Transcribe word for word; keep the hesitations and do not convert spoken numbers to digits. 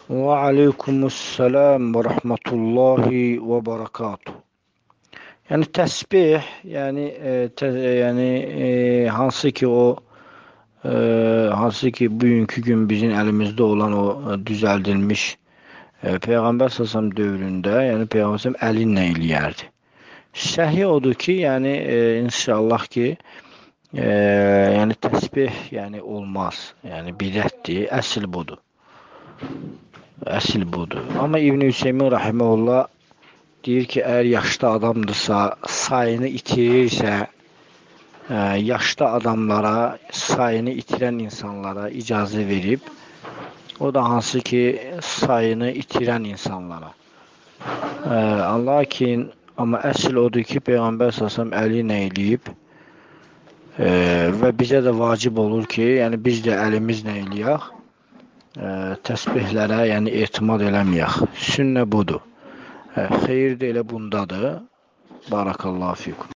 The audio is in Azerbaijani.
Və aleykumussalam və rəhmətullahi və barakatuh. Yəni təsbih, yəni e, tə, yəni e, hansı ki o e, hansı ki bugünkü gün bizim əlimizdə olan o e, düzəldilmiş e, Peyğəmbər sallallahu dövründə, yəni Peyğəmbər sallallahu əli ilə eləyərdi. Səhih odur ki, yəni e, inşallah ki e, yəni təsbih yəni olmaz. Yəni bidətdir, əsl budur. Əsl budur. Amma İbn Hüseymin rahimehullah deyir ki, əgər yaşlı adamdırsa, sayını itirirsə, ə, yaşlı adamlara, sayını itirən insanlara icazə verib, o da hansı ki, sayını itirən insanlara. Ə, lakin, amma əsl odur ki, Peyğəmbər sallallahu əli ilə eləyib ə, və bizə də vacib olur ki, yəni biz də əlimizlə eləyək, ə, təsbihlərə yəni etimad eləməyək. Sünnə budur. Xeyir də elə bundadır. Barakallahu fikum.